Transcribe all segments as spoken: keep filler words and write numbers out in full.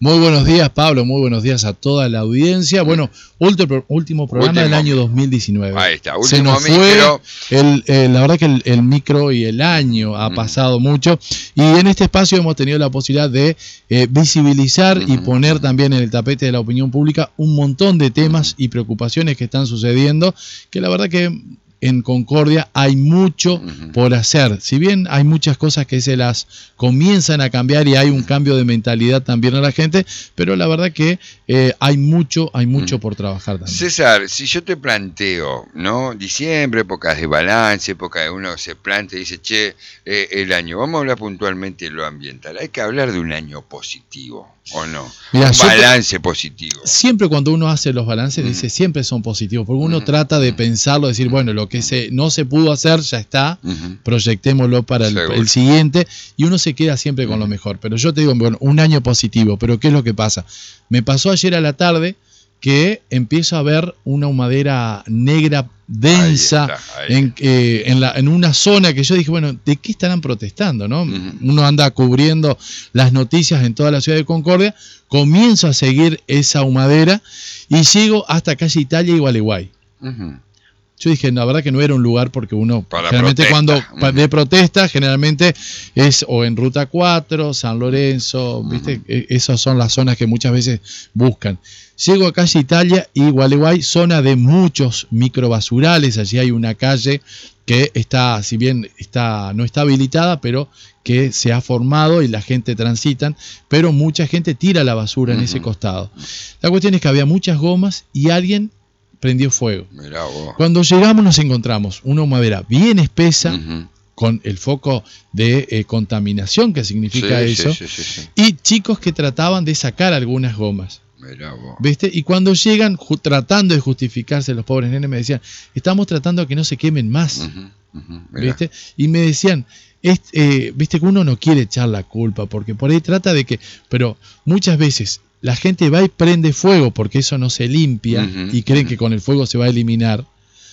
Muy buenos días, Pablo, muy buenos días a toda la audiencia. Bueno, último, último programa último. del año dos mil diecinueve. Ahí está, último Se nos micro. fue, el, el, la verdad que el, el micro y el año ha mm. pasado mucho. Y en este espacio hemos tenido la posibilidad de eh, visibilizar mm. y poner también en el tapete de la opinión pública un montón de temas mm. y preocupaciones que están sucediendo, que la verdad que en Concordia hay mucho uh-huh. por hacer. Si bien hay muchas cosas que se las comienzan a cambiar y hay un cambio de mentalidad también a la gente, pero la verdad que eh, hay mucho, hay mucho uh-huh. por trabajar también. César, si yo te planteo, ¿no? Diciembre, épocas de balance, época de uno se plantea y dice, che, eh, el año, vamos a hablar puntualmente de lo ambiental. Hay que hablar de un año positivo, ¿o no? Mirá, un balance te, positivo. Siempre cuando uno hace los balances, uh-huh. dice, siempre son positivos, porque uno uh-huh. trata de pensarlo, decir, bueno, lo que se, no se pudo hacer, ya está, uh-huh. proyectémoslo para el, el siguiente, y uno se queda siempre con uh-huh. lo mejor. Pero yo te digo, bueno, un año positivo, pero ¿qué es lo que pasa? Me pasó ayer a la tarde que empiezo a ver una humadera negra densa ahí está, ahí. En, eh, en, la, en una zona que yo dije, bueno, ¿de qué estarán protestando? ¿No? Uh-huh. Uno anda cubriendo las noticias en toda la ciudad de Concordia, comienzo a seguir esa humadera y llego hasta calle Italia y Gualeguay. Uh-huh. Yo dije, la verdad que no era un lugar porque uno, para generalmente protesta. cuando uh-huh. de protesta, generalmente es o en Ruta cuatro, San Lorenzo, uh-huh. ¿viste? Esas son las zonas que muchas veces buscan. Llego a calle Italia y Gualeguay, zona de muchos microbasurales, allí hay una calle que está, si bien está, no está habilitada, pero que se ha formado y la gente transitan, pero mucha gente tira la basura uh-huh. en ese costado. La cuestión es que había muchas gomas y alguien prendió fuego. Mirá vos. Cuando llegamos nos encontramos una humadera bien espesa, uh-huh. con el foco de eh, contaminación que significa sí, eso, sí, sí, sí, sí. y chicos que trataban de sacar algunas gomas. Mirá vos. ¿Viste? Y cuando llegan ju- tratando de justificarse, los pobres nenes me decían, estamos tratando de que no se quemen más. Uh-huh, uh-huh, ¿viste? Y me decían, es, eh, viste que uno no quiere echar la culpa, porque por ahí trata de que, pero muchas veces la gente va y prende fuego porque eso no se limpia uh-huh, y creen uh-huh. que con el fuego se va a eliminar.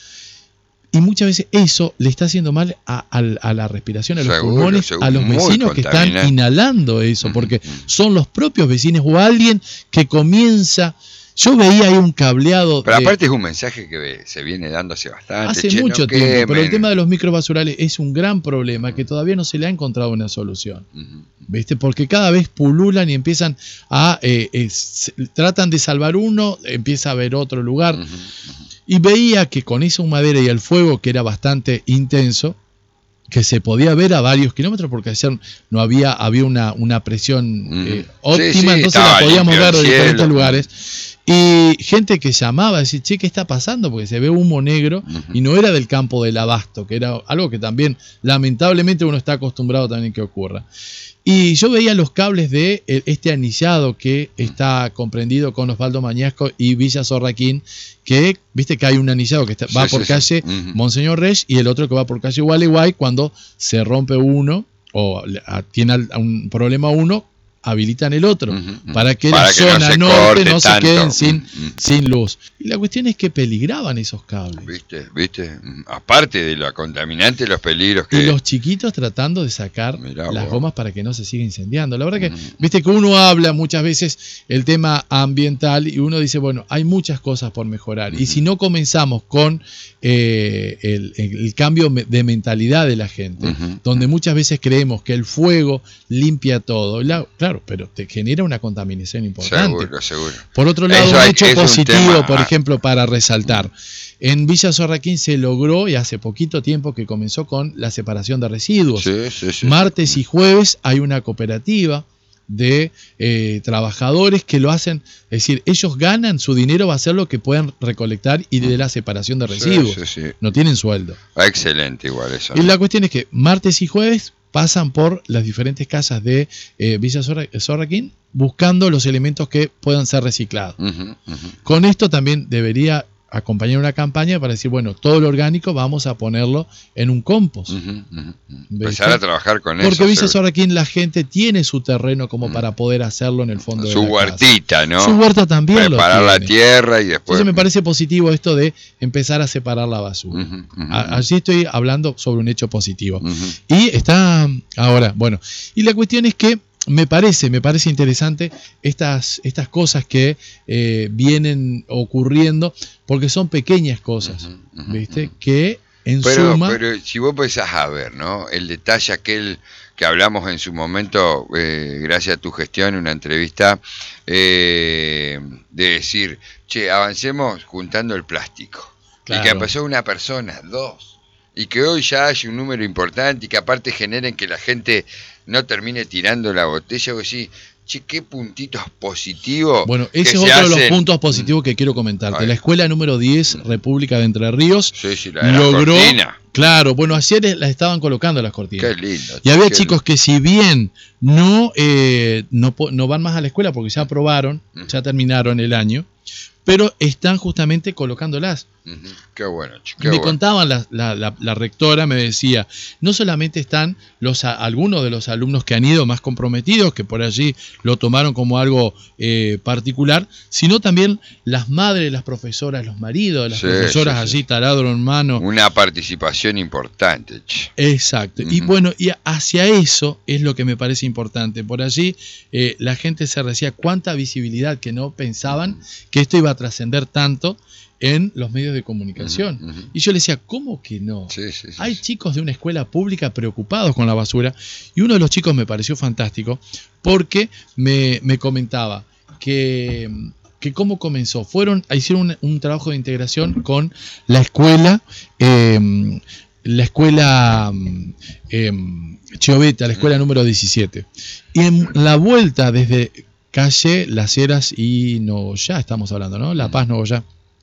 Y muchas veces eso le está haciendo mal a, a, a la respiración, a los seguro, pulmones, seguro, a los vecinos que están inhalando eso, porque uh-huh. son los propios vecinos o alguien que comienza. Yo veía ahí un cableado. Pero de, aparte es un mensaje que se viene dando hace bastante. Hace che, mucho no tiempo, quemen. Pero el tema de los microbasurales es un gran problema que todavía no se le ha encontrado una solución. Uh-huh. ¿Viste? Porque cada vez pululan y empiezan a. Eh, eh, tratan de salvar uno, empieza a haber otro lugar. Uh-huh. Uh-huh. Y veía que con esa humadera y el fuego, que era bastante intenso, que se podía ver a varios kilómetros, porque ayer no había, había una, una presión mm. eh, óptima, sí, sí, entonces la podíamos ver de diferentes lugares. Y gente que llamaba a decir, che, ¿qué está pasando? Porque se ve humo negro uh-huh. y no era del campo del abasto, que era algo que también, lamentablemente, uno está acostumbrado también que ocurra. Y yo veía los cables de este anillado que está comprendido con Osvaldo Mañasco y Villa Sorraquín, que viste que hay un anillado que está, va sí, por sí, calle sí. Uh-huh. Monseñor Reyes y el otro que va por calle Gualeguay. Cuando se rompe uno o tiene un problema uno, habilitan el otro, uh-huh. para que para la que zona no norte no se queden sin, uh-huh. sin luz. Y la cuestión es que peligraban esos cables. ¿Viste? ¿Viste? Aparte de lo contaminante, los peligros que... Y los chiquitos tratando de sacar Mirá las vos. gomas para que no se siga incendiando. La verdad que, uh-huh. viste que uno habla muchas veces el tema ambiental y uno dice, bueno, hay muchas cosas por mejorar. Uh-huh. Y si no comenzamos con eh, el, el cambio de mentalidad de la gente, uh-huh. donde muchas veces creemos que el fuego limpia todo, la, claro, pero te genera una contaminación importante. Seguro, seguro. Por otro lado, un hecho positivo, por ejemplo, para resaltar. En Villa Sorraquín se logró, y hace poquito tiempo que comenzó con la separación de residuos. Sí, sí, sí, Martes sí. y jueves hay una cooperativa de eh, trabajadores que lo hacen, es decir, ellos ganan, su dinero va a ser lo que puedan recolectar y de la separación de residuos. Sí, sí, sí. No tienen sueldo. Excelente, igual eso. Y la cuestión es que martes y jueves pasan por las diferentes casas de eh, Villa Sorraquín buscando los elementos que puedan ser reciclados. Uh-huh, uh-huh. Con esto también debería acompañar una campaña para decir, bueno, todo lo orgánico vamos a ponerlo en un compost. Uh-huh, uh-huh. Empezar a trabajar con Porque eso. Porque Villa Sorraquín la gente tiene su terreno como uh-huh. para poder hacerlo en el fondo su de la huertita, casa. ¿no? Su huerta también Preparar lo la tierra y después... Entonces me parece positivo esto de empezar a separar la basura. Uh-huh, uh-huh. A- allí estoy hablando sobre un hecho positivo. Uh-huh. Y está ahora, bueno, y la cuestión es que me parece, me parece interesante estas, estas cosas que eh, vienen ocurriendo, porque son pequeñas cosas, uh-huh, uh-huh, ¿viste? Uh-huh. Que en pero, suma... Pero si vos pensás a ver, ¿no? El detalle aquel que hablamos en su momento, eh, gracias a tu gestión, en una entrevista, eh, de decir, che, avancemos juntando el plástico. Claro. Y que empezó una persona, dos, y que hoy ya hay un número importante y que aparte generen que la gente no termine tirando la botella. O decir, che, qué puntitos positivos. Bueno, ese es otro hacen... de los puntos positivos que quiero comentarte. La escuela número diez, República de Entre Ríos, sí, sí, la de logró... la cortina. Claro, bueno, ayer las estaban colocando las cortinas. Qué lindo. Y había chicos lindo. que si bien no, eh, no, no van más a la escuela porque ya aprobaron, uh-huh. ya terminaron el año, pero están justamente colocándolas. Uh-huh. Qué bueno. Qué me bueno. contaban, la, la, la, la rectora me decía, no solamente están los a, algunos de los alumnos que han ido más comprometidos, que por allí lo tomaron como algo eh, particular, sino también las madres, las profesoras, los maridos de las sí, profesoras sí, allí, sí. taladro en mano. Una participación importante. Exacto. Uh-huh. Y bueno, y hacia eso es lo que me parece importante. Por allí eh, la gente se decía cuánta visibilidad, que no pensaban uh-huh. que esto iba a trascender tanto en los medios de comunicación. Uh-huh, uh-huh. Y yo le decía, ¿cómo que no? Sí, sí, sí, Hay sí. chicos de una escuela pública preocupados con la basura, y uno de los chicos me pareció fantástico porque me, me comentaba que, que cómo comenzó. Fueron, hicieron un, un trabajo de integración con la escuela, eh, la escuela eh, Chioveta, la escuela uh-huh. número diecisiete. Y en la vuelta desde calle Las Heras y Nogoyá, estamos hablando, ¿no? La Paz, Nogoyá.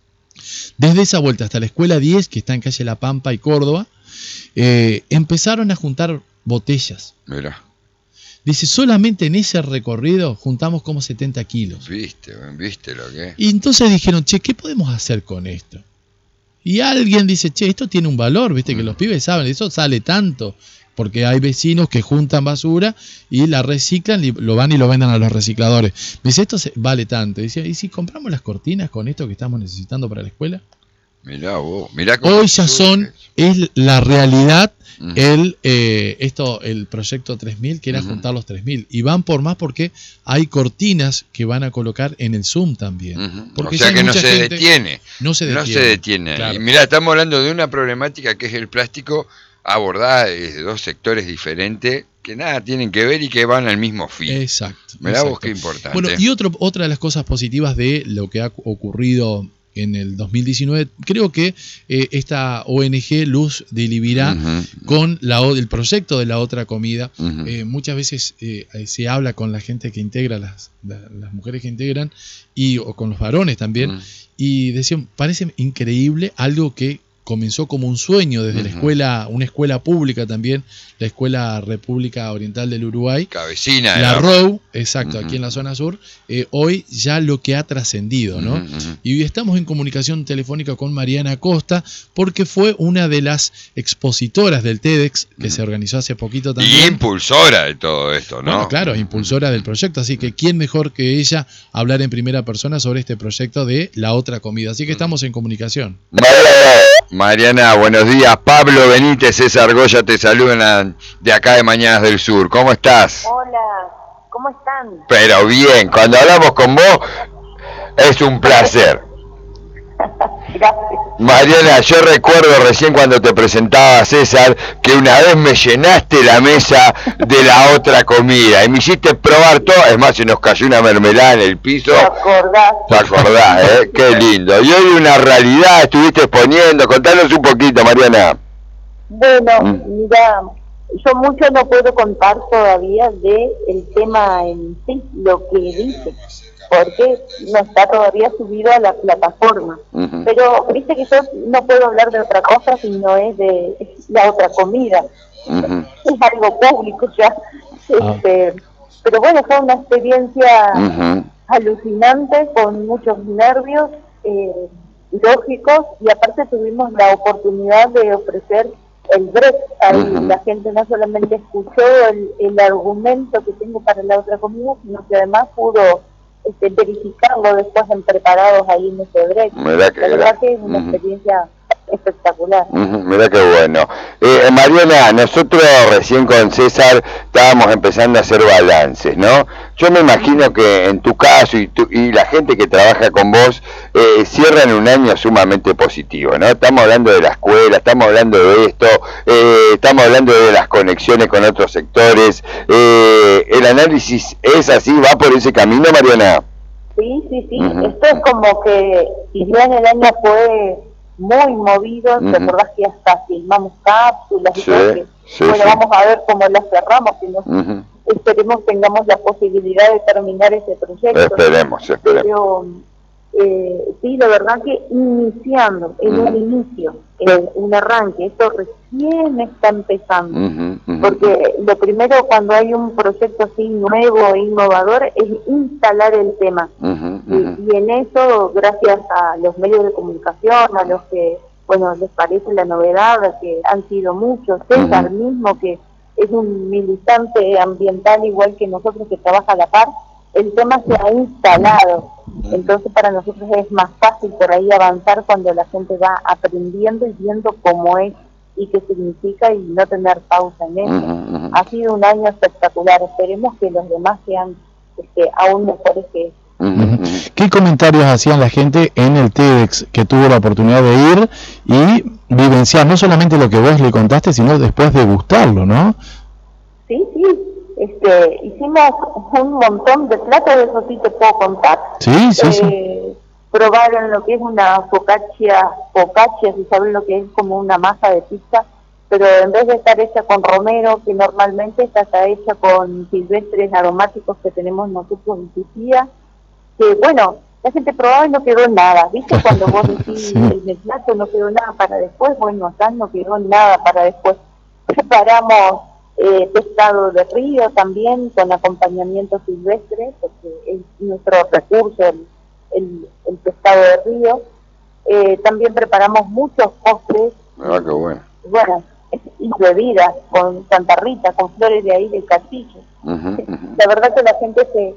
Desde esa vuelta hasta la escuela diez, que está en calle La Pampa y Córdoba, eh, empezaron a juntar botellas. Mira. Dice, solamente en ese recorrido juntamos como setenta kilos. Viste, viste lo que es. Y entonces dijeron, che, ¿qué podemos hacer con esto? Y alguien dice, che, esto tiene un valor, viste, mm. que los pibes saben, eso sale tanto. Porque hay vecinos que juntan basura y la reciclan y lo van y lo venden a los recicladores. Me dice, esto se, vale tanto. Dice, ¿y si compramos las cortinas con esto que estamos necesitando para la escuela? Mirá vos, mirá cómo hoy ya son, es la realidad, uh-huh. el eh, esto el proyecto tres mil, que era uh-huh. juntar los tres mil. Y van por más porque hay cortinas que van a colocar en el Zoom también. Uh-huh. Porque o sea que no se gente, detiene. No se detiene. No se detiene. Claro. Y mirá, estamos hablando de una problemática que es el plástico, abordada desde dos sectores diferentes que nada tienen que ver y que van al mismo fin. Exacto. Mirá vos qué importante. Bueno, y otro, otra de las cosas positivas de lo que ha ocurrido en el dos mil diecinueve, creo que eh, esta O N G Luz de Libirá, uh-huh. con la, el proyecto de la otra comida, uh-huh. eh, muchas veces eh, se habla con la gente que integra, las, la, las mujeres que integran, y o con los varones también, uh-huh. y decían, parece increíble algo que comenzó como un sueño desde uh-huh. la escuela, una escuela pública también, la Escuela República Oriental del Uruguay. Cabecina. La R O U, exacto, uh-huh. aquí en la zona sur, eh, hoy ya lo que ha trascendido, ¿no? Uh-huh. Y estamos en comunicación telefónica con Mariana Costa, porque fue una de las expositoras del TEDx, que uh-huh. se organizó hace poquito también. Y impulsora de todo esto, ¿no? Bueno, claro, impulsora uh-huh. del proyecto, así que quién mejor que ella hablar en primera persona sobre este proyecto de la otra comida. Así que estamos en comunicación. Mariana, buenos días. Pablo Benítez, César Goya te saludan de acá de Mañanas del Sur. ¿Cómo estás? Hola, ¿cómo están? Pero bien, cuando hablamos con vos es un placer. Gracias. Mariana, yo recuerdo recién cuando te presentaba, César, que una vez me llenaste la mesa de la otra comida y me hiciste probar todo. Es más, se nos cayó una mermelada en el piso. ¿Te acordás? ¿Te acordás, eh? Qué lindo. Y hoy una realidad estuviste exponiendo. Contanos un poquito, Mariana. Bueno, ¿Mm? mira, yo mucho no puedo contar todavía de el tema en sí, lo que dice, porque no está todavía subido a la plataforma. Uh-huh. Pero viste que yo no puedo hablar de otra cosa si no es de es la otra comida. Uh-huh. Es algo público ya. Uh-huh. Este, pero bueno, fue una experiencia uh-huh. alucinante, con muchos nervios eh, lógicos, y aparte tuvimos la oportunidad de ofrecer el break. Ahí uh-huh. la gente no solamente escuchó el, el argumento que tengo para la otra comida, sino que además pudo Este, verificarlo después en preparados ahí en ese break. La verdad que es una uh-huh. experiencia espectacular. Uh-huh, mirá qué bueno. Eh, Mariana, nosotros recién con César estábamos empezando a hacer balances, ¿no? Yo me imagino que en tu caso y, tu, y la gente que trabaja con vos eh, cierran un año sumamente positivo, ¿no? Estamos hablando de la escuela, estamos hablando de esto, eh, estamos hablando de las conexiones con otros sectores. Eh, ¿El análisis es así, va por ese camino, Mariana? Sí, sí, sí. Uh-huh. Esto es como que, si bien el año fue muy movido, uh-huh. ¿Te acordás que hasta filmamos cápsulas y sí, todo que, sí, bueno, sí. vamos a ver cómo las cerramos, que nos, uh-huh. esperemos tengamos la posibilidad de terminar ese proyecto. Esperemos, esperemos. Pero, eh, sí, la verdad que iniciando, en uh-huh. un inicio, en un arranque, esto recién está empezando. Uh-huh, uh-huh. Porque lo primero cuando hay un proyecto así nuevo e innovador es instalar el tema. Uh-huh, uh-huh. Y, y en eso, gracias a los medios de comunicación, a los que, bueno, les parece la novedad, que han sido muchos, César uh-huh. mismo, que es un militante ambiental igual que nosotros, que trabaja a la par, el tema se ha instalado. Entonces para nosotros es más fácil por ahí avanzar cuando la gente va aprendiendo y viendo cómo es y qué significa, y no tener pausa en eso. Uh-huh, uh-huh. Ha sido un año espectacular, esperemos que los demás sean este, aún mejores que este. Uh-huh. ¿Qué comentarios hacían la gente en el TEDx que tuvo la oportunidad de ir y vivenciar no solamente lo que vos le contaste, sino después de gustarlo, ¿no? Sí, sí. Este, hicimos un montón de platos, eso sí te puedo contar. Sí, sí, eh, sí. Probaron lo que es una focaccia, focaccia, si saben lo que es, como una masa de pizza, pero en vez de estar hecha con romero, que normalmente está, está hecha con silvestres aromáticos que tenemos nosotros en Sicilia, que bueno, la gente probaba y no quedó nada, ¿viste? Cuando vos decís, sí. En el plato no quedó nada para después, bueno, acá no quedó nada para después. Preparamos Eh, pescado de río también con acompañamiento silvestre, porque es nuestro recurso el, el, el pescado de río. Eh, también preparamos muchos postres. Ah, qué bueno. Bueno, y bebidas con Santa Rita, con flores de ahí del castillo. Uh-huh, uh-huh. La verdad que la gente se,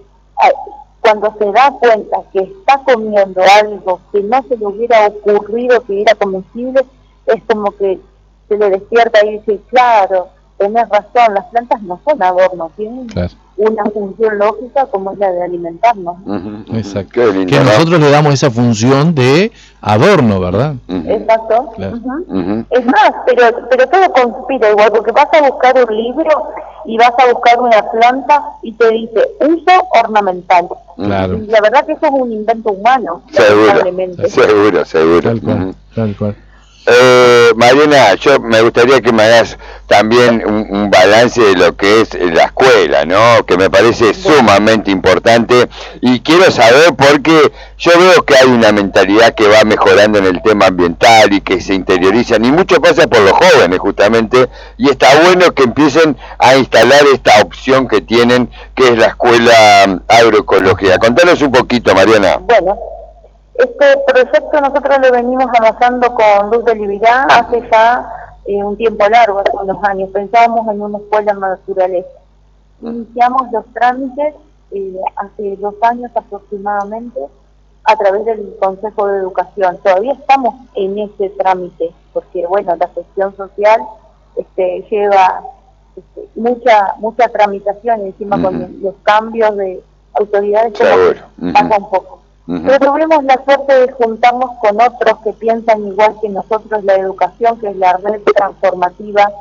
cuando se da cuenta que está comiendo algo que no se le hubiera ocurrido que era comestible, es como que se le despierta y dice, claro, tenés razón, las plantas no son adornos, tienen claro. una función lógica como es la de alimentarnos. Uh-huh, exacto. Lindo, que nosotros ¿no? le damos esa función de adorno, ¿verdad? Uh-huh. Exacto. Claro. Uh-huh. Uh-huh. Es más, pero pero todo conspira igual, porque vas a buscar un libro y vas a buscar una planta y te dice uso ornamental. Claro. Y la verdad que eso es un invento humano. Seguro, seguro, seguro. Tal cual, uh-huh. tal cual. Eh, Mariana, yo me gustaría que me hagas también un, un balance de lo que es la escuela, ¿no? Que me parece sumamente importante, y quiero saber porque yo veo que hay una mentalidad que va mejorando en el tema ambiental y que se interiorizan, y mucho pasa por los jóvenes justamente, y está bueno que empiecen a instalar esta opción que tienen, que es la escuela agroecológica. Contanos un poquito, Mariana. Bueno. Este proyecto nosotros lo venimos avanzando con Luz de Libertad hace ya eh, un tiempo largo, hace unos años. Pensábamos en una escuela en naturaleza. Iniciamos los trámites eh, hace dos años aproximadamente a través del Consejo de Educación. Todavía estamos en ese trámite, porque bueno, la gestión social este, lleva este, mucha mucha tramitación, y encima uh-huh. con los cambios de autoridades uh-huh. pasa un poco. Uh-huh. Pero tuvimos la suerte de juntarnos con otros que piensan igual que nosotros la educación, que es la red transformativa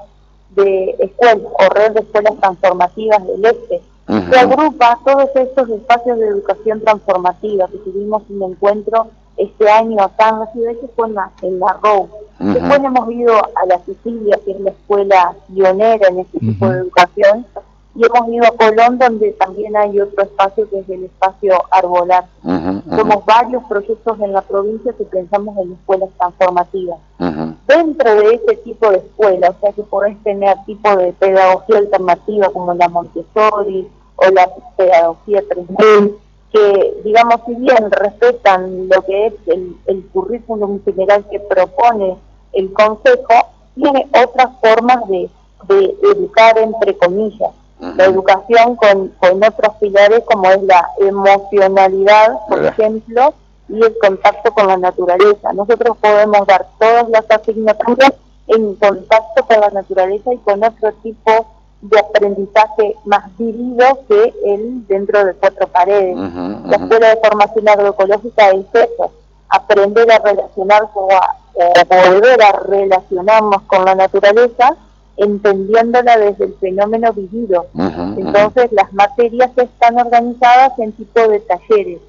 de escuelas, o red de escuelas transformativas del Este, uh-huh. que agrupa todos estos espacios de educación transformativa, que tuvimos un encuentro este año acá en la ciudad, que fue en la, en la R O U. Uh-huh. Después hemos ido a la Sicilia, que es la escuela pionera en este uh-huh. tipo de educación, y hemos ido a Colón, donde también hay otro espacio que es el espacio Arbolar. Uh-huh, uh-huh. Somos varios proyectos en la provincia que pensamos en escuelas transformativas. Uh-huh. Dentro de ese tipo de escuelas, o sea que podés tener tipo de pedagogía alternativa como la Montessori o la pedagogía tres D, que digamos, si bien respetan lo que es el, el currículum general que propone el Consejo, tiene otras formas de, de educar, entre comillas. Uh-huh. La educación con, con otros pilares como es la emocionalidad, por ¿verdad? Ejemplo, y el contacto con la naturaleza. Nosotros podemos dar todas las asignaturas en contacto con la naturaleza y con otro tipo de aprendizaje más vivido que el dentro de cuatro paredes. Uh-huh, uh-huh. La Escuela de Formación Agroecológica es eso, aprender a relacionarse o a, a volver a relacionarnos con la naturaleza, entendiéndola desde el fenómeno vivido. Uh-huh, Entonces uh-huh. las materias están organizadas en tipo de talleres.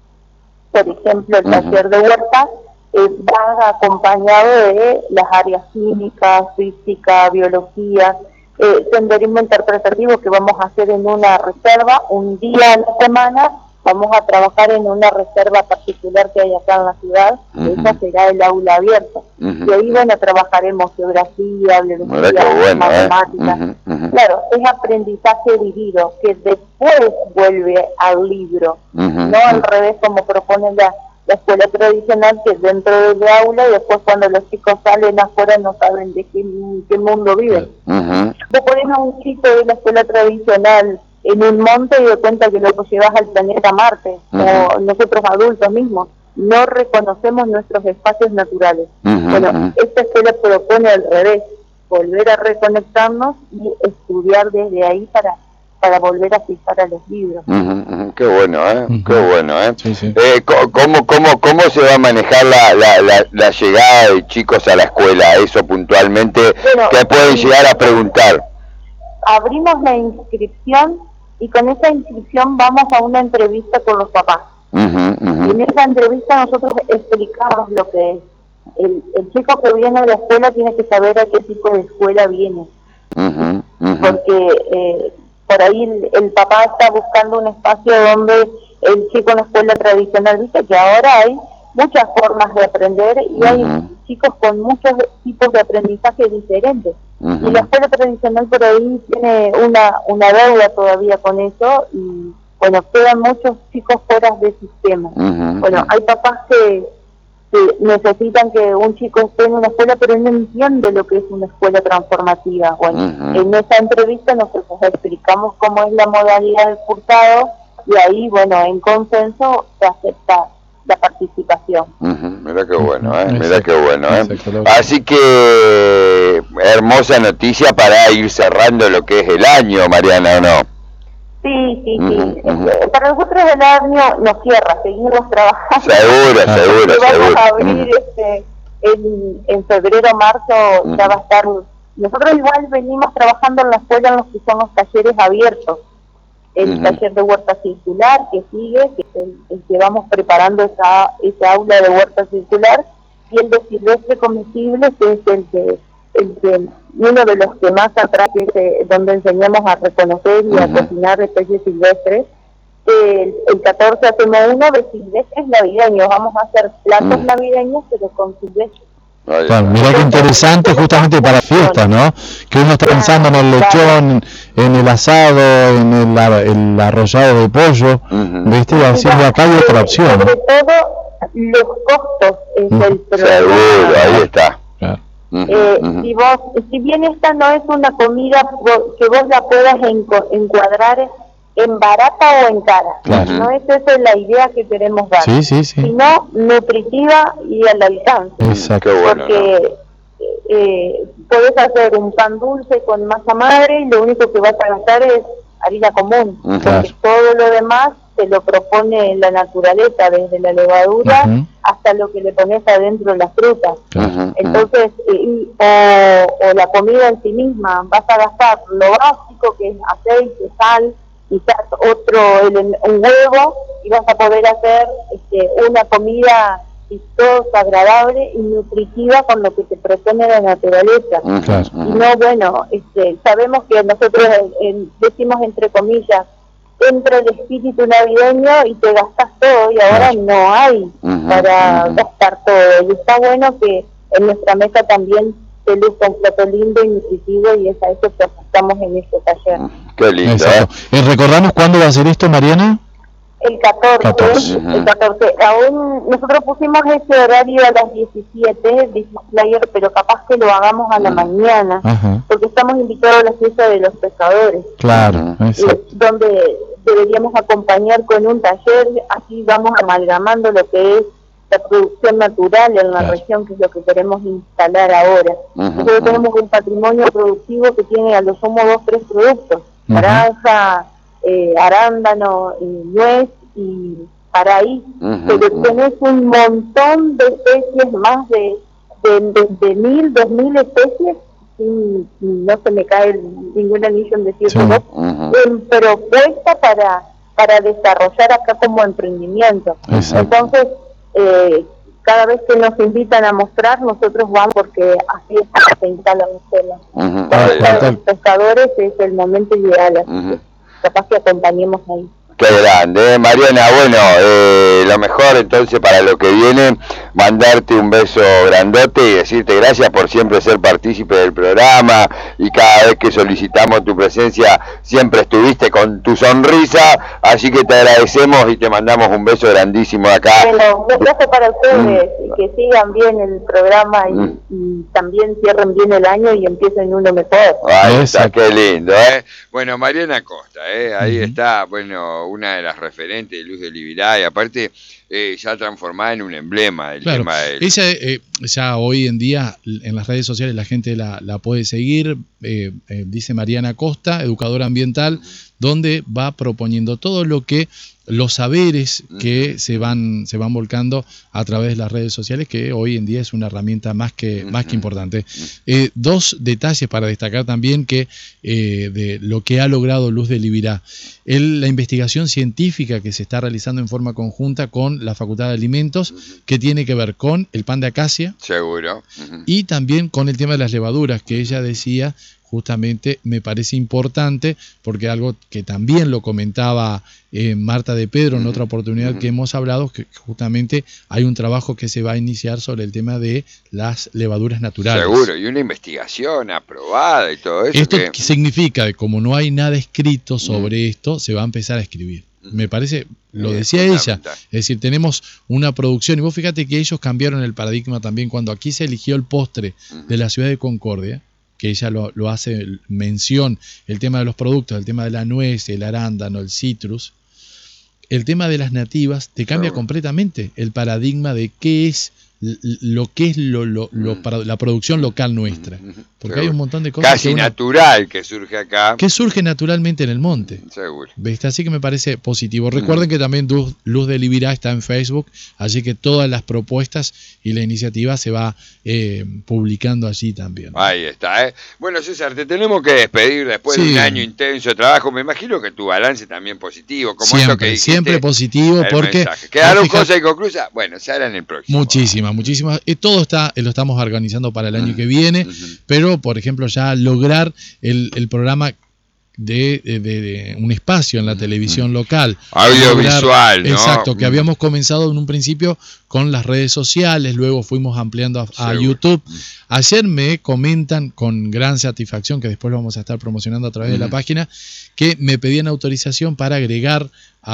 Por ejemplo, el uh-huh. taller de huerta eh, va acompañado de las áreas químicas, física, biología, eh, senderismo interpretativo que vamos a hacer en una reserva, un día a la semana vamos a trabajar en una reserva particular que hay acá en la ciudad, uh-huh. esa será el aula abierta. Uh-huh. Y ahí, bueno, trabajaremos geografía, biología, bueno, matemáticas. Eh. Uh-huh. Uh-huh. Claro, es aprendizaje vivido, que después vuelve al libro, uh-huh. no al revés como propone la, la escuela tradicional, que es dentro del aula y después cuando los chicos salen afuera no saben de qué, qué mundo viven. Uh-huh. Vos ponés a un chico de la escuela tradicional en un monte y de cuenta que lo llevas al planeta Marte, uh-huh. o nosotros adultos mismos, no reconocemos nuestros espacios naturales. Uh-huh. Bueno, esta escuela propone al revés, volver a reconectarnos y estudiar desde ahí para para volver a fijar a los libros. Uh-huh, uh-huh. Qué bueno, ¿eh? Uh-huh. Qué bueno, ¿eh? Sí, sí. eh ¿cómo, cómo, ¿Cómo se va a manejar la, la, la, la llegada de chicos a la escuela? Eso puntualmente, bueno, ¿qué pueden sí, llegar a preguntar? Abrimos la inscripción y con esa inscripción vamos a una entrevista con los papás. Uh-huh, uh-huh. Y en esa entrevista nosotros explicamos lo que es. El, el chico que viene a la escuela tiene que saber a qué tipo de escuela viene. Uh-huh, uh-huh. Porque eh, por ahí el, el papá está buscando un espacio donde el chico en la escuela tradicional, dice que ahora hay muchas formas de aprender y uh-huh. hay chicos con muchos tipos de aprendizaje diferentes. Uh-huh. Y la escuela tradicional por ahí tiene una, una deuda todavía con eso y bueno, quedan muchos chicos fuera del sistema. Uh-huh. Bueno, hay papás que, que necesitan que un chico esté en una escuela pero no entiende lo que es una escuela transformativa. Bueno, uh-huh. en esa entrevista nosotros explicamos cómo es la modalidad del cursado y ahí, bueno, en consenso se acepta la participación. Uh-huh. Mira qué bueno, ¿eh? Mira qué bueno, ¿eh? Así que hermosa noticia para ir cerrando lo que es el año, Mariana, ¿o no? Sí, sí, uh-huh, sí. Uh-huh. Para nosotros el año nos cierra, seguimos trabajando. Seguro, seguro, vamos seguro. Vamos a abrir uh-huh. este, en, en febrero, marzo, uh-huh. ya va a estar. Nosotros igual venimos trabajando en la escuela en los que son los talleres abiertos. El uh-huh. taller de huerta circular que sigue, que es el, el que vamos preparando esa, esa aula de huerta circular, y el de silvestre comestible, que es el que, el que uno de los que más atrás, que es eh, donde enseñamos a reconocer y uh-huh. a cocinar especies silvestres. El, el catorce hacemos uno de silvestres navideños, vamos a hacer platos uh-huh. navideños pero con silvestres. Claro, mira qué interesante justamente para fiestas, ¿no? Que uno está pensando en el lechón, en el asado, en el, el arrollado de pollo, uh-huh. ¿viste? Haciendo acá hay otra opción. Sobre todo, los costos es uh-huh. el problema. Seguro, ahí está. Claro. Uh-huh. Eh, uh-huh. si, vos, si bien esta no es una comida que vos la puedas encuadrar en barata o en cara, claro. no es esa la idea que queremos dar, sí, sí, sí. sino nutritiva y al alcance. Exacto. Porque ¿no? eh, podés hacer un pan dulce con masa madre y lo único que vas a gastar es harina común, uh-huh. porque todo lo demás te lo propone la naturaleza, desde la levadura uh-huh. hasta lo que le pones adentro de las frutas. Uh-huh. Entonces, eh, o, o la comida en sí misma, vas a gastar lo básico que es aceite, sal, quizás otro, el, un huevo, y vas a poder hacer este, una comida vistosa, agradable y nutritiva con lo que te propone la naturaleza. Claro. Y no, bueno, este, sabemos que nosotros en, en, decimos entre comillas, entra el espíritu navideño y te gastas todo, y ahora claro. no hay uh-huh, para uh-huh. gastar todo. Y está bueno que en nuestra mesa también se luzca un plato lindo y nutritivo, y es a eso que apostamos en este taller. Qué lindo. ¿eh? ¿Recordamos cuándo va a ser esto, Mariana? El catorce, catorce. el catorce. Aún nosotros pusimos ese horario a las diecisiete, Displayer, pero capaz que lo hagamos a la uh-huh. mañana, uh-huh. porque estamos invitados a la fiesta de los pescadores. Claro, eh, donde deberíamos acompañar con un taller, así vamos amalgamando lo que es la producción natural en la claro. región, que es lo que queremos instalar ahora. Uh-huh, Nosotros uh-huh. tenemos un patrimonio productivo que tiene a lo sumo dos, tres productos, uh-huh. naranja, eh, arándano, y nuez y paraíso, uh-huh, pero uh-huh. tenés un montón de especies, más de, de, de, de mil, dos mil especies, y no se me cae ningún anillo en decirlo, sí. uh-huh. en propuesta para, para desarrollar acá como emprendimiento. Uh-huh. Entonces, eh, cada vez que nos invitan a mostrar, nosotros vamos porque así es como se instalan los temas. Uh-huh. Para los pescadores es el momento ideal, así uh-huh. que capaz que acompañemos ahí. Qué grande, ¿eh? Mariana, bueno, eh, lo mejor entonces para lo que viene, mandarte un beso grandote y decirte gracias por siempre ser partícipe del programa, y cada vez que solicitamos tu presencia siempre estuviste con tu sonrisa, así que te agradecemos y te mandamos un beso grandísimo de acá. Bueno, un beso para ustedes, mm. y que sigan bien el programa y, mm. y también cierren bien el año y empiecen uno mejor. Ahí está, qué lindo, ¿eh? Bueno, Mariana Costa, ¿eh? Ahí uh-huh. está, bueno, una de las referentes de Luz de Libirá, y aparte eh, ya transformada en un emblema del claro, tema del... Ella eh, ya hoy en día en las redes sociales la gente la, la puede seguir, eh, eh, dice Mariana Costa, educadora ambiental, uh-huh. donde va proponiendo todo lo que los saberes que uh-huh. se van se van volcando a través de las redes sociales, que hoy en día es una herramienta más que uh-huh. más que importante. Uh-huh. Eh, dos detalles para destacar también que eh, de lo que ha logrado Luz de Libirá. El, la investigación científica que se está realizando en forma conjunta con la Facultad de Alimentos, uh-huh. que tiene que ver con el pan de acacia. Seguro. Uh-huh. Y también con el tema de las levaduras, que ella decía, justamente me parece importante, porque algo que también lo comentaba eh, Marta de Pedro en uh-huh. otra oportunidad uh-huh. que hemos hablado, que justamente hay un trabajo que se va a iniciar sobre el tema de las levaduras naturales. Seguro, y una investigación aprobada y todo eso. Esto que... significa que como no hay nada escrito sobre uh-huh. esto, se va a empezar a escribir. Uh-huh. Me parece, lo sí, decía ella, es decir, tenemos una producción, y vos fíjate que ellos cambiaron el paradigma también cuando aquí se eligió el postre uh-huh. de la ciudad de Concordia, que ella lo, lo hace mención, el tema de los productos, el tema de la nuez, el arándano, el citrus, el tema de las nativas, te cambia claro. completamente el paradigma de qué es lo que es lo, lo, lo para la producción local nuestra, porque seguro. Hay un montón de cosas casi que uno, natural que surge acá, que surge naturalmente en el monte. Seguro. ¿Viste? Así que me parece positivo. Recuerden mm. que también Luz, Luz de Libirá está en Facebook, así que todas las propuestas y la iniciativa se va eh, publicando allí también. Ahí está, ¿eh? Bueno, César, te tenemos que despedir después sí. de un año intenso de trabajo. Me imagino que tu balance también positivo, como siempre, esto que dijiste, siempre positivo, porque mensaje. Quedaron fíjate, cosas inconclusas. Bueno, se harán el próximo. Muchísimas, muchísimas. Eh, todo está, eh, lo estamos organizando para el año uh-huh. que viene, uh-huh. pero por ejemplo ya lograr el, el programa de, de, de un espacio en la televisión local. Audiovisual, ¿no? Exacto, que habíamos comenzado en un principio con las redes sociales, luego fuimos ampliando a, a YouTube. Ayer me comentan con gran satisfacción, que después lo vamos a estar promocionando a través uh-huh. de la página, que me pedían autorización para agregar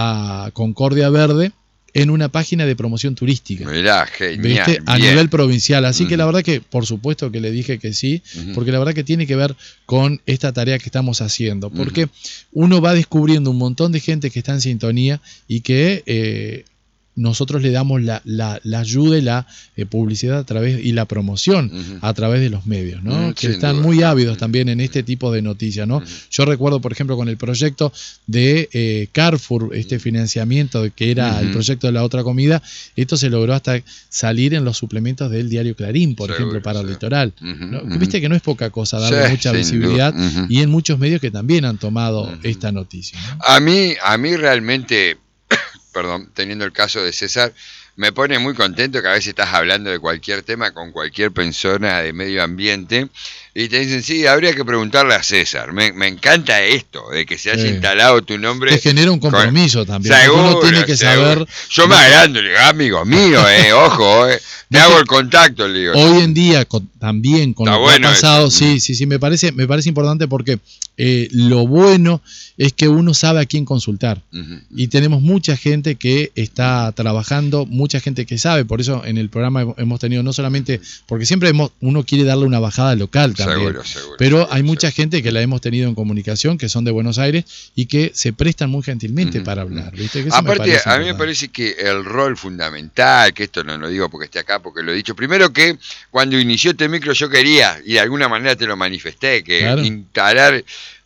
a Concordia Verde en una página de promoción turística. Mirá, genial, ¿viste? A nivel provincial. Así uh-huh. que la verdad que, por supuesto que le dije que sí, uh-huh. porque la verdad que tiene que ver con esta tarea que estamos haciendo. Porque uh-huh. uno va descubriendo un montón de gente que está en sintonía y que eh, nosotros le damos la, la, la ayuda y la eh, publicidad a través y la promoción uh-huh. a través de los medios, ¿no? Uh-huh. Que Sin están duda. muy ávidos uh-huh. también en este tipo de noticias, ¿no? Uh-huh. Yo recuerdo, por ejemplo, con el proyecto de eh, Carrefour, este financiamiento que era uh-huh. el proyecto de la otra comida, esto se logró hasta salir en los suplementos del diario Clarín, por Seguro, ejemplo, para sí. el litoral. Uh-huh. ¿no? Uh-huh. Viste que no es poca cosa darle sí, mucha visibilidad uh-huh. y en muchos medios que también han tomado uh-huh. esta noticia, ¿no? A mí, a mí realmente... perdón, teniendo el caso de César, me pone muy contento que a veces estás hablando de cualquier tema con cualquier persona de medio ambiente y te dicen, sí, habría que preguntarle a César. Me, me encanta esto, de que se haya sí. instalado tu nombre. Te genera un compromiso con... también. Seguro, uno tiene que seguro. saber... Yo me agrando, le digo, amigo mío, eh, ojo, eh. Te hago el contacto, le digo. Hoy en día, con, también con Está lo bueno que ha pasado, eso. sí, sí, sí, me parece, me parece importante porque eh, lo bueno es que uno sabe a quién consultar. Uh-huh. Y tenemos mucha gente que está trabajando muy mucha gente que sabe, por eso en el programa hemos tenido no solamente, porque siempre hemos, uno quiere darle una bajada local también, seguro, seguro, pero seguro, hay mucha seguro. gente que la hemos tenido en comunicación, que son de Buenos Aires y que se prestan muy gentilmente uh-huh. para hablar. ¿Viste? Que eso Aparte, me a importante. mí me parece que el rol fundamental, que esto no lo digo porque esté acá, porque lo he dicho, primero que cuando inició este micro yo quería, y de alguna manera te lo manifesté, que claro. instalar,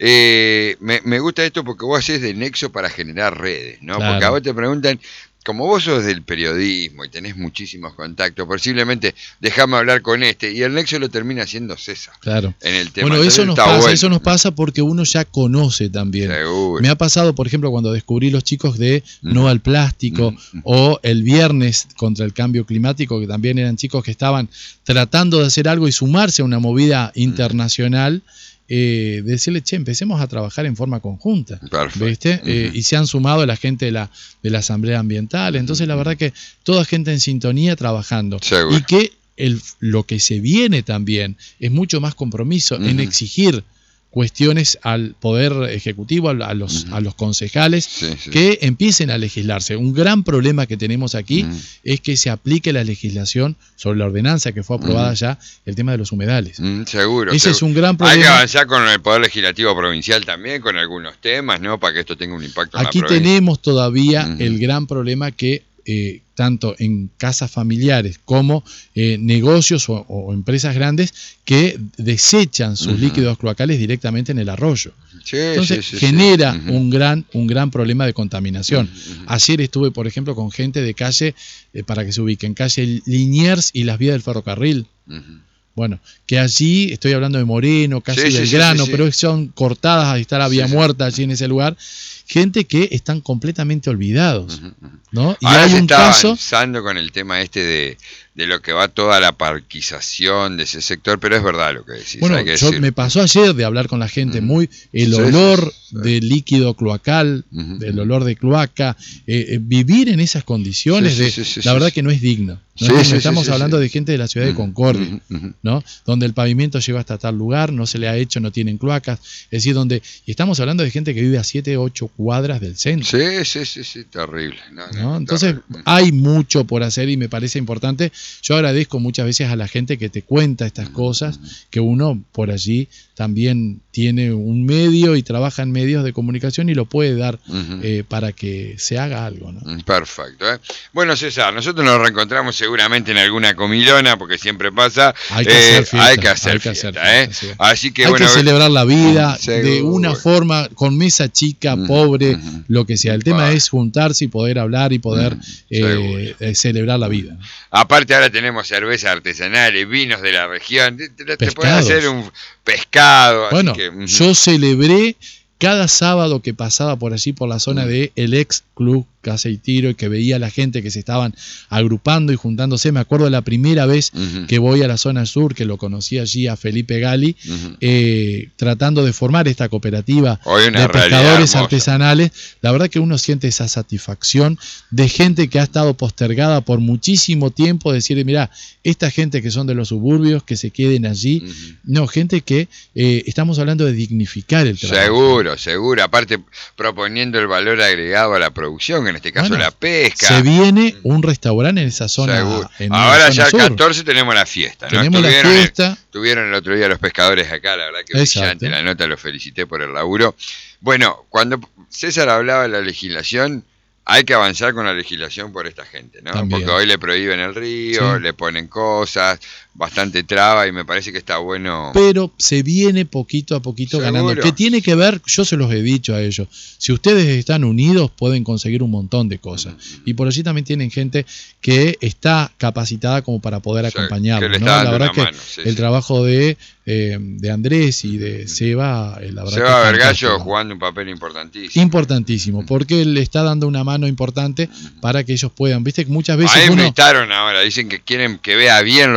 eh, me, me gusta esto porque vos haces de nexo para generar redes, ¿no? Claro. Porque a vos te preguntan, como vos sos del periodismo y tenés muchísimos contactos, posiblemente dejame hablar con este, y el nexo lo termina haciendo César. Claro. En el tema. Bueno, eso nos pasa, bueno. eso nos pasa porque uno ya conoce también. Seguro. Me ha pasado, por ejemplo, cuando descubrí los chicos de mm. No al Plástico mm. o el viernes contra el cambio climático, que también eran chicos que estaban tratando de hacer algo y sumarse a una movida internacional. Mm. Eh, decirle, che, empecemos a trabajar en forma conjunta. ¿Viste? Uh-huh. Eh, y se han sumado la gente de la, de la Asamblea Ambiental. Entonces, uh-huh. la verdad que toda gente en sintonía trabajando. Seguro. Y que el, lo que se viene también es mucho más compromiso uh-huh. en exigir cuestiones al Poder Ejecutivo, a los, uh-huh. a los concejales, sí, sí. que empiecen a legislarse. Un gran problema que tenemos aquí uh-huh. es que se aplique la legislación sobre la ordenanza que fue aprobada uh-huh. ya, el tema de los humedales. Uh-huh. Seguro. Ese seguro. es un gran problema. Hay que avanzar con el Poder Legislativo Provincial también, con algunos temas, ¿no? Para que esto tenga un impacto en aquí la provincia. Aquí tenemos todavía uh-huh. el gran problema que Eh, tanto en casas familiares como eh, negocios o, o empresas grandes que desechan sus uh-huh. líquidos cloacales directamente en el arroyo. Sí, Entonces sí, sí, genera sí. Uh-huh. un gran un gran problema de contaminación. Uh-huh. Ayer estuve, por ejemplo, con gente de calle, eh, para que se ubiquen, calle Liniers y las vías del ferrocarril. Uh-huh. Bueno, que allí, estoy hablando de Moreno, casi sí, Belgrano, sí, sí, sí. pero son cortadas, ahí está la vía sí, muerta allí en ese lugar. Gente que están completamente olvidados, ¿no? Y ahora hay se un está caso avanzando con el tema este de, de lo que va toda la parquización de ese sector, pero es verdad lo que decís. Bueno, hay que yo me pasó ayer de hablar con la gente, uh-huh. muy el sí, olor sí, sí. de líquido cloacal, uh-huh. del olor de cloaca, eh, eh, vivir en esas condiciones, sí, de, sí, sí, la sí, verdad sí. que no es digno. No sí, es digno. Sí, Estamos sí, hablando sí. de gente de la ciudad uh-huh. de Concordia, uh-huh. ¿no? Donde el pavimento llega hasta tal lugar, no se le ha hecho, no tienen cloacas, es decir, donde, y estamos hablando de gente que vive a siete, ocho cuadras del centro. Sí, sí, sí, sí, terrible. No, no, ¿no? Entonces terrible. Hay mucho por hacer y me parece importante. Yo agradezco muchas veces a la gente que te cuenta estas cosas, que uno por allí también tiene un medio y trabaja en medios de comunicación y lo puede dar uh-huh. eh, para que se haga algo, ¿no? Perfecto. ¿eh? Bueno, César, nosotros nos reencontramos seguramente en alguna comilona, porque siempre pasa. Hay que eh, hacer fiesta. Hay que hacer, hay que fiesta, hacer fiesta, ¿eh? Sí. Así que, hay bueno, que celebrar la vida seguro. de una forma, con mesa chica, uh-huh. pobre, uh-huh. lo que sea. El tema ah. es juntarse y poder hablar y poder uh-huh. eh, eh, celebrar la vida. Aparte ahora tenemos cervezas artesanales, vinos de la región, te, te, te puedes hacer un pescado. Bueno, así que, uh-huh. yo celebré cada sábado que pasaba por allí, por la zona uh-huh. de el ex Club Caza y Tiro, y que veía a la gente que se estaban agrupando y juntándose. Me acuerdo la primera vez uh-huh. que voy a la zona sur, que lo conocí allí a Felipe Gali, uh-huh. eh, tratando de formar esta cooperativa de pescadores artesanales. La verdad que uno siente esa satisfacción de gente que ha estado postergada por muchísimo tiempo, decir, mira, esta gente que son de los suburbios, que se queden allí. Uh-huh. No, gente que eh, estamos hablando de dignificar el trabajo. Seguro, seguro. Aparte, proponiendo el valor agregado a la producción, en este caso bueno, la pesca. Se viene un restaurante en esa zona. En Ahora zona ya el sur. catorce tenemos la fiesta, ¿no? Tenemos la fiesta. El, tuvieron el otro día los pescadores acá, la verdad que Exacto. brillante la nota, los felicité por el laburo. Bueno, cuando César hablaba de la legislación, hay que avanzar con la legislación por esta gente, ¿no? También. Porque hoy le prohíben el río, sí. le ponen cosas, bastante traba, y me parece que está bueno. Pero se viene poquito a poquito ¿Seguro? ganando. ¿Qué tiene que ver? Yo se los he dicho a ellos. Si ustedes están unidos, pueden conseguir un montón de cosas. Uh-huh. Y por allí también tienen gente que está capacitada como para poder acompañarlos, ¿no? La verdad que mano, sí, el sí. trabajo de, eh, de Andrés y de Seba, la verdad Seba que Vergallo jugando un papel importantísimo. Importantísimo, porque le está dando una mano importante para que ellos puedan. Viste que muchas veces Ahí uno... invitaron ahora, dicen que quieren que vea bien lo que es la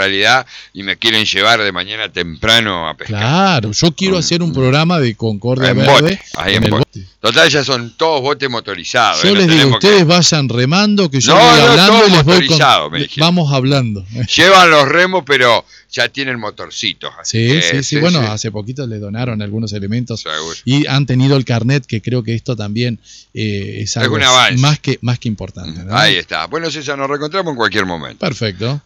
realidad y me quieren llevar de mañana temprano a pescar. Claro, yo quiero hacer un programa de Concordia en Verde. Bote, ahí en el bote. bote. Total, ya son todos botes motorizados. Yo ¿eh? les no digo, ustedes que... vayan remando, que yo no, voy no, hablando y les voy con... con... Vamos hablando. Llevan los remos, pero ya tienen motorcitos. Sí, que, sí, sí, sí, bueno, sí. hace poquito les donaron algunos elementos. Seguro. Y han tenido el carnet, que creo que esto también eh, es algo es un avance. más que, más que importante, ¿no? Ahí está. Bueno, César, nos reencontramos en cualquier momento. Perfecto.